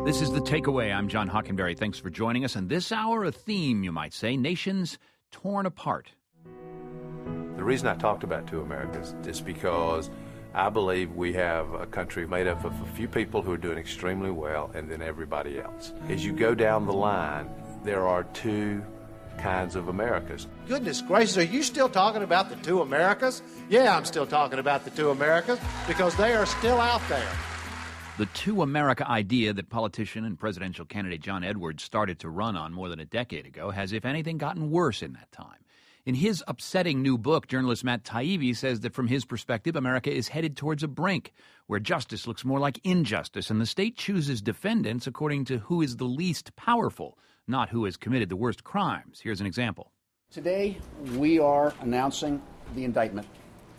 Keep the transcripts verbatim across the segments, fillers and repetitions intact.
This is The Takeaway. I'm John Hockenberry. Thanks for joining us. And this hour, a theme, you might say, nations torn apart. The reason I talked about two Americas is because I believe we have a country made up of a few people who are doing extremely well and then everybody else. As you go down the line, there are two kinds of Americas. Goodness gracious, are you still talking about the two Americas? Yeah, I'm still talking about the two Americas because they are still out there. The two America idea that politician and presidential candidate John Edwards started to run on more than a decade ago has, if anything, gotten worse in that time. In his upsetting new book, journalist Matt Taibbi says that from his perspective, America is headed towards a brink where justice looks more like injustice and the state chooses defendants according to who is the least powerful, not who has committed the worst crimes. Here's an example. Today, we are announcing the indictment,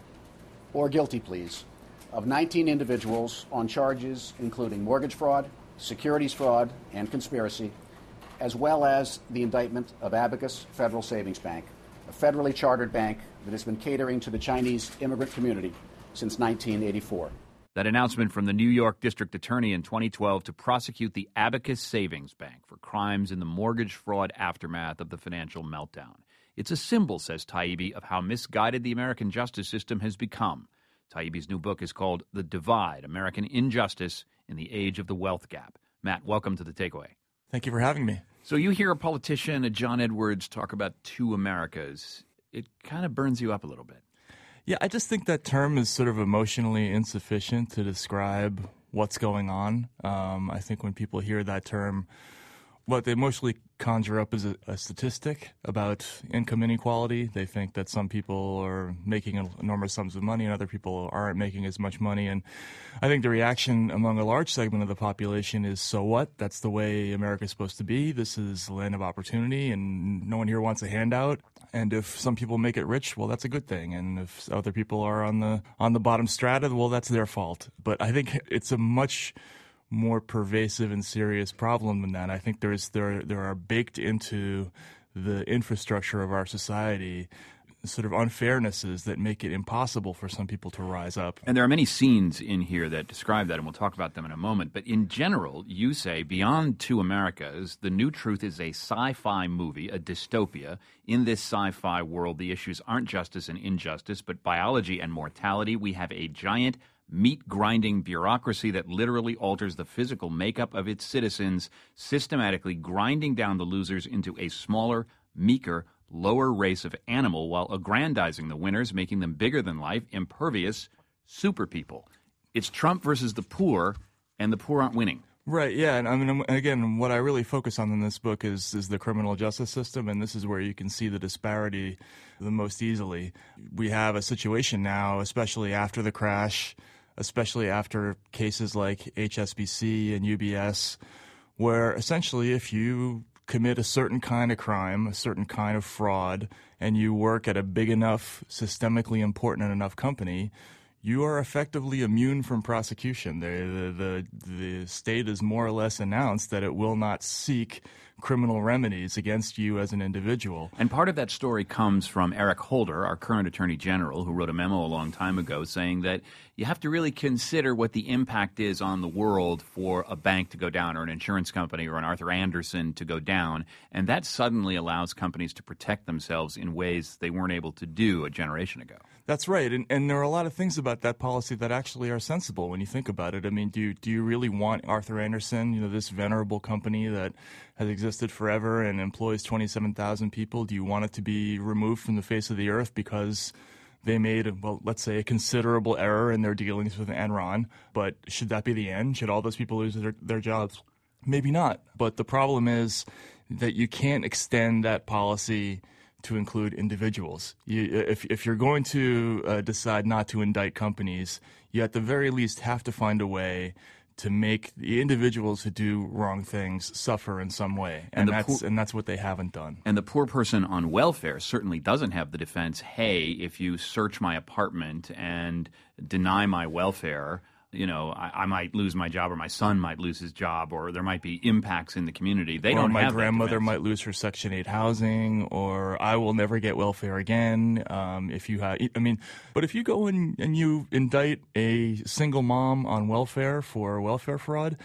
or guilty pleas, of nineteen individuals on charges including mortgage fraud, securities fraud, and conspiracy, as well as the indictment of Abacus Federal Savings Bank, a federally chartered bank that has been catering to the Chinese immigrant community since nineteen eighty-four. That announcement from the New York District Attorney in twenty twelve to prosecute the Abacus Savings Bank for crimes in the mortgage fraud aftermath of the financial meltdown. It's a symbol, says Taibbi, of how misguided the American justice system has become. Taibbi's new book is called The Divide, American Injustice in the Age of the Wealth Gap. Matt, welcome to The Takeaway. Thank you for having me. So you hear a politician, a John Edwards, talk about two Americas. It kind of burns you up a little bit. Yeah, I just think that term is sort of emotionally insufficient to describe what's going on. Um, I think when people hear that term, what they mostly conjure up is a, a statistic about income inequality. They think that some people are making enormous sums of money and other people aren't making as much money. And I think the reaction among a large segment of the population is, so what? That's the way America's supposed to be. This is a land of opportunity and no one here wants a handout. And if some people make it rich, well, that's a good thing. And if other people are on the on the bottom strata, well, that's their fault. But I think it's a much more pervasive and serious problem than that. I think there's there there are baked into the infrastructure of our society sort of unfairnesses that make it impossible for some people to rise up. And there are many scenes in here that describe that, and we'll talk about them in a moment. But in general, you say Beyond Two Americas, the new truth is a sci-fi movie, a dystopia. In this sci-fi world, the issues aren't justice and injustice, but biology and mortality. We have a giant meat-grinding bureaucracy that literally alters the physical makeup of its citizens, systematically grinding down the losers into a smaller, meeker, lower race of animal while aggrandizing the winners, making them bigger than life, impervious, super people. It's Trump versus the poor, and the poor aren't winning. Right, yeah, and I mean, again, what I really focus on in this book is is the criminal justice system, and this is where you can see the disparity the most easily. We have a situation now, especially after the crash, especially after cases like H S B C and U B S, where essentially if you commit a certain kind of crime, a certain kind of fraud, and you work at a big enough, systemically important enough company, you are effectively immune from prosecution. The, the, the, the state has more or less announced that it will not seek criminal remedies against you as an individual. And part of that story comes from Eric Holder, our current Attorney General, who wrote a memo a long time ago saying that you have to really consider what the impact is on the world for a bank to go down or an insurance company or an Arthur Andersen to go down. And that suddenly allows companies to protect themselves in ways they weren't able to do a generation ago. That's right, and, and there are a lot of things about that policy that actually are sensible when you think about it. I mean, do you, do you really want Arthur Andersen, you know, this venerable company that has existed forever and employs twenty-seven thousand people, do you want it to be removed from the face of the earth because they made, well, let's say, a considerable error in their dealings with Enron? But should that be the end? Should all those people lose their, their jobs? Maybe not. But the problem is that you can't extend that policy to include individuals. You, if, if you're going to uh, decide not to indict companies, you at the very least have to find a way to make the individuals who do wrong things suffer in some way. And, and, that's, poor, and that's what they haven't done. And the poor person on welfare certainly doesn't have the defense, hey, if you search my apartment and deny my welfare, you know, I, I might lose my job or my son might lose his job or there might be impacts in the community. They or don't my have grandmother might lose her Section eight housing, or I will never get welfare again. Um, if you have, I mean, but if you go in and you indict a single mom on welfare for welfare fraud,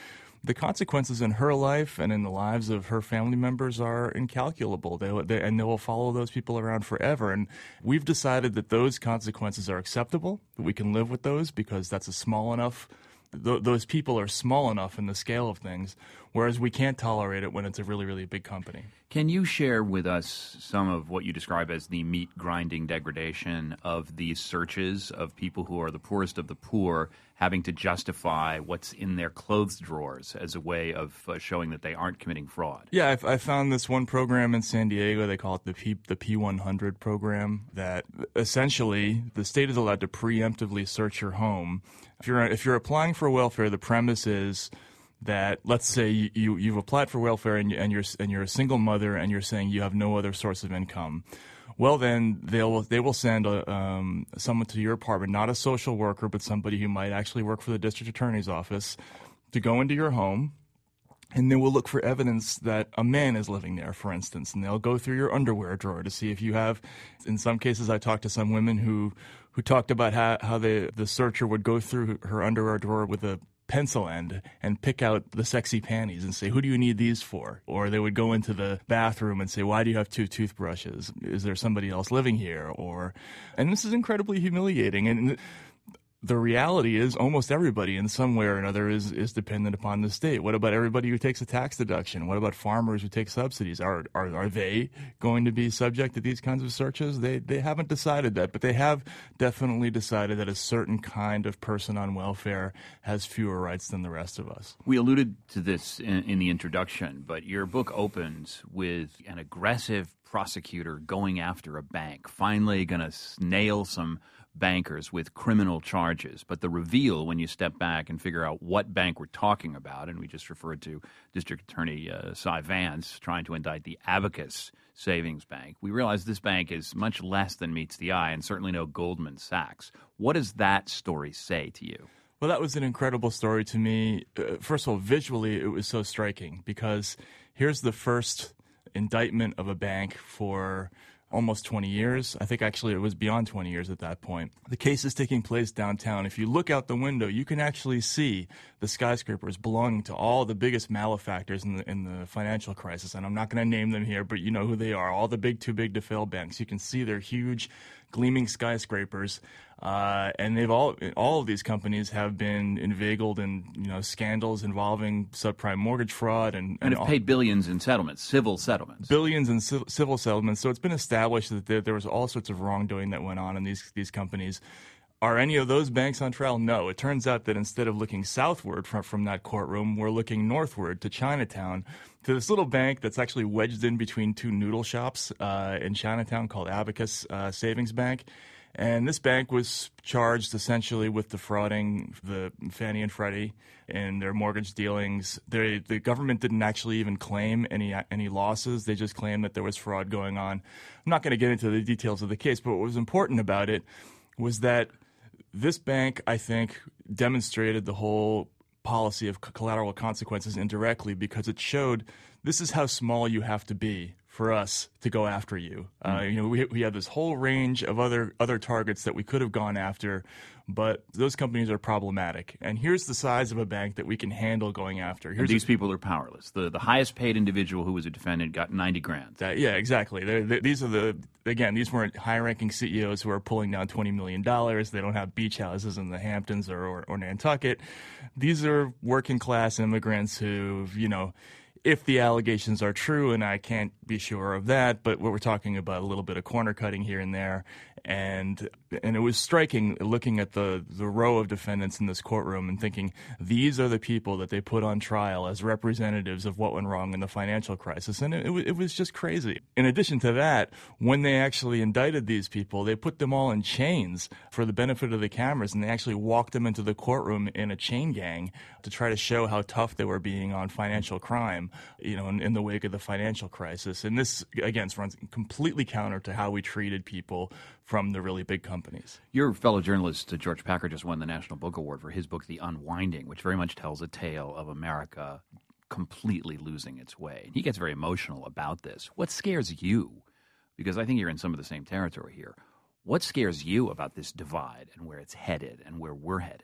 the consequences in her life and in the lives of her family members are incalculable. They, they, and they will follow those people around forever. And we've decided that those consequences are acceptable, that we can live with those because that's a small enough th- those people are small enough in the scale of things, whereas we can't tolerate it when it's a really, really big company. Can you share with us some of what you describe as the meat-grinding degradation of these searches of people who are the poorest of the poor having to justify what's in their clothes drawers as a way of uh, showing that they aren't committing fraud? Yeah, I've, I found this one program in San Diego. They call it the P, the P one hundred program, that essentially the state is allowed to preemptively search your home. If you're if you're applying for welfare, the premise is that, let's say you, you you've applied for welfare and, you, and you're and you're a single mother and you're saying you have no other source of income. Well, then they'll they will send a, um, someone to your apartment, not a social worker, but somebody who might actually work for the district attorney's office, to go into your home, and they will look for evidence that a man is living there, for instance, and they'll go through your underwear drawer to see if you have. In some cases, I talked to some women who who talked about how how they, the searcher would go through her underwear drawer with a pencil end and pick out the sexy panties and say, who do you need these for? Or they would go into the bathroom and say, why do you have two toothbrushes? Is there somebody else living here? Or, and this is incredibly humiliating. And the reality is almost everybody in some way or another is, is dependent upon the state. What about everybody who takes a tax deduction? What about farmers who take subsidies? Are are, are they going to be subject to these kinds of searches? They they haven't decided that, but they have definitely decided that a certain kind of person on welfare has fewer rights than the rest of us. We alluded to this in, in the introduction, but your book opens with an aggressive prosecutor going after a bank, finally going to nail some bankers with criminal charges. But the reveal, when you step back and figure out what bank we're talking about, and we just referred to District Attorney uh, Cy Vance trying to indict the Abacus Savings Bank, we realize this bank is much less than meets the eye, and certainly no Goldman Sachs. What does that story say to you? Well, that was an incredible story to me. Uh, first of all, visually, it was so striking because here's the first indictment of a bank for almost twenty years. I think actually it was beyond twenty years at that point. The case is taking place downtown. If you look out the window, you can actually see the skyscrapers belonging to all the biggest malefactors in the in the financial crisis. And I'm not going to name them here, but you know who they are. All the big too big to fail banks. You can see their huge gleaming skyscrapers. Uh, and they've all all of these companies have been inveigled in you know scandals involving subprime mortgage fraud and and, and have all, paid billions in settlements, civil settlements, billions in ci- civil settlements. So it's been established that there, there was all sorts of wrongdoing that went on in these these companies. Are any of those banks on trial? No. It turns out that instead of looking southward from, from that courtroom, we're looking northward to Chinatown, to this little bank that's actually wedged in between two noodle shops uh, in Chinatown called Abacus uh, Savings Bank. And this bank was charged essentially with defrauding the Fannie and Freddie in their mortgage dealings. They, the government didn't actually even claim any any losses. They just claimed that there was fraud going on. I'm not going to get into the details of the case, but what was important about it was that this bank, I think, demonstrated the whole policy of collateral consequences indirectly because it showed this is how small you have to be for us to go after you. Uh, you know, we we have this whole range of other other targets that we could have gone after, but those companies are problematic. And here's the size of a bank that we can handle going after. Here's and these a, people are powerless. The the highest paid individual who was a defendant got ninety grand. That, yeah, exactly. They're, they're, these are the again, these weren't high-ranking C E Os who are pulling down twenty million dollars. They don't have beach houses in the Hamptons or, or, or Nantucket. These are working-class immigrants who, you know, if the allegations are true, and I can't be sure of that, but we're talking about a little bit of corner cutting here and there. And and it was striking looking at the, the row of defendants in this courtroom and thinking, these are the people that they put on trial as representatives of what went wrong in the financial crisis. And it, it, it was just crazy. In addition to that, when they actually indicted these people, they put them all in chains for the benefit of the cameras, and they actually walked them into the courtroom in a chain gang to try to show how tough they were being on financial crime, you know, in, in the wake of the financial crisis. And this, again, runs completely counter to how we treated people from the really big companies. Your fellow journalist, George Packer, just won the National Book Award for his book, The Unwinding, which very much tells a tale of America completely losing its way. He gets very emotional about this. What scares you? Because I think you're in some of the same territory here. What scares you about this divide and where it's headed and where we're headed?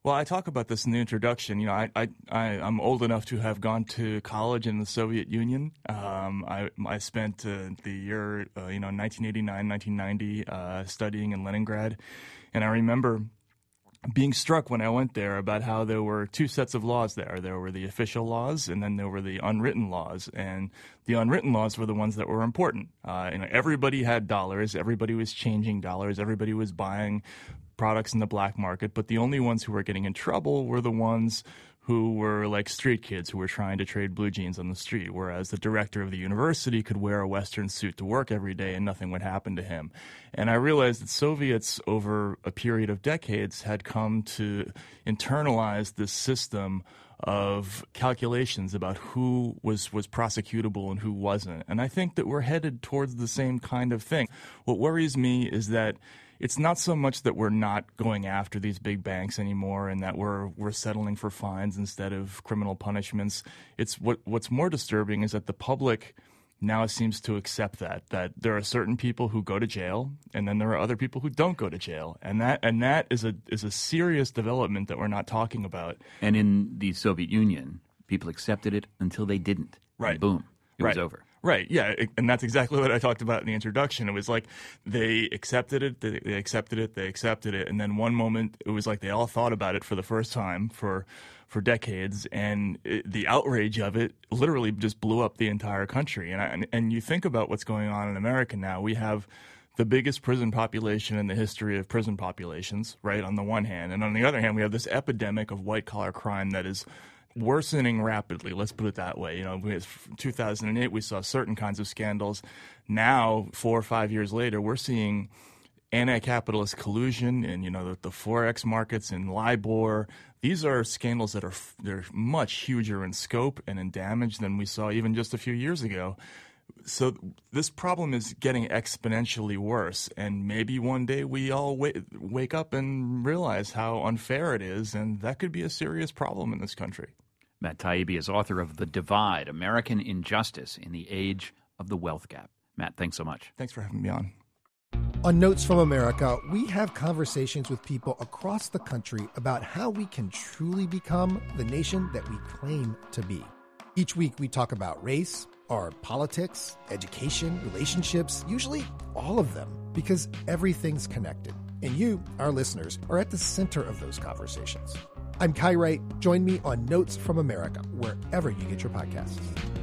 Well, I talk about this in the introduction. You know, I, I, I, I'm old enough to have gone to college in the Soviet Union. Um, I, I spent uh, the year, uh, you know, nineteen eighty-nine, nineteen ninety, uh, studying in Leningrad. And I remember being struck when I went there about how there were two sets of laws there. There were the official laws, and then there were the unwritten laws. And the unwritten laws were the ones that were important. Uh, you know, everybody had dollars. Everybody was changing dollars. Everybody was buying products in the black market. But the only ones who were getting in trouble were the ones who were like street kids who were trying to trade blue jeans on the street, whereas the director of the university could wear a Western suit to work every day and nothing would happen to him. And I realized that Soviets, over a period of decades, had come to internalize this system of calculations about who was, was prosecutable and who wasn't. And I think that we're headed towards the same kind of thing. What worries me is that it's not so much that we're not going after these big banks anymore and that we're we're settling for fines instead of criminal punishments. It's what what's more disturbing is that the public now seems to accept that that there are certain people who go to jail and then there are other people who don't go to jail. And that and that is a is a serious development that we're not talking about. And in the Soviet Union, people accepted it until they didn't. Right. And boom. It right. was over. Right, yeah, and that's exactly what I talked about in the introduction. It was like they accepted it, they, they accepted it, they accepted it, and then one moment it was like they all thought about it for the first time for for decades, and it, the outrage of it literally just blew up the entire country. And, I, and and you think about what's going on in America now. We have the biggest prison population in the history of prison populations, right, on the one hand, and on the other hand, we have this epidemic of white-collar crime that is worsening rapidly, let's put it that way. You know, in two thousand eight, we saw certain kinds of scandals. Now, four or five years later, we're seeing anti-capitalist collusion in, you know, the, the Forex markets and LIBOR. These are scandals that are they're much huger in scope and in damage than we saw even just a few years ago. So this problem is getting exponentially worse, and maybe one day we all wake, wake up and realize how unfair it is, and that could be a serious problem in this country. Matt Taibbi is author of The Divide, American Injustice in the Age of the Wealth Gap. Matt, thanks so much. Thanks for having me on. On Notes from America, we have conversations with people across the country about how we can truly become the nation that we claim to be. Each week we talk about race, our politics, education, relationships, usually all of them, because everything's connected. And you, our listeners, are at the center of those conversations. I'm Kai Wright. Join me on Notes from America, wherever you get your podcasts.